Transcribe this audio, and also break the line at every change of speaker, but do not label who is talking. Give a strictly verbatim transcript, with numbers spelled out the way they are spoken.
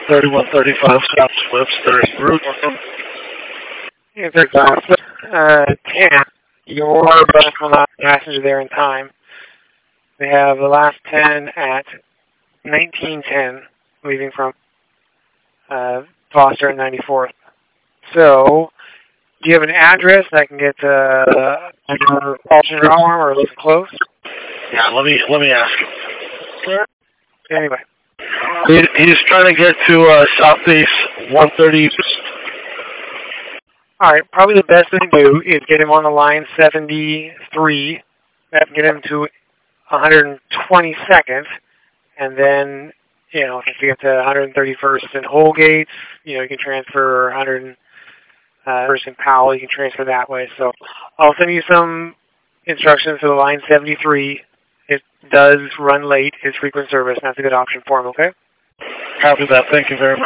thirty-one thirty-five South Webster Route.
If there's uh, ten, you're back on the passenger there in time. We have the last ten at nineteen ten, leaving from uh, Foster and ninety-fourth. So, do you have an address that I can get uh, your passenger arm or listen close?
Yeah, let me let me ask him.
Anyway.
He, he's trying to get to uh, Southeast one thirty.
All right, probably the best thing to do is get him on the line seventy-three, that can get him to one hundred twenty-second, and then, you know, if you get to one hundred thirty-first in Holgate, you know, you can transfer one hundred first in Powell, you can transfer that way. So I'll send you some instructions for the line seventy-three. It does run late, it's frequent service, and that's a good option for him, okay?
Copy that, thank you very much.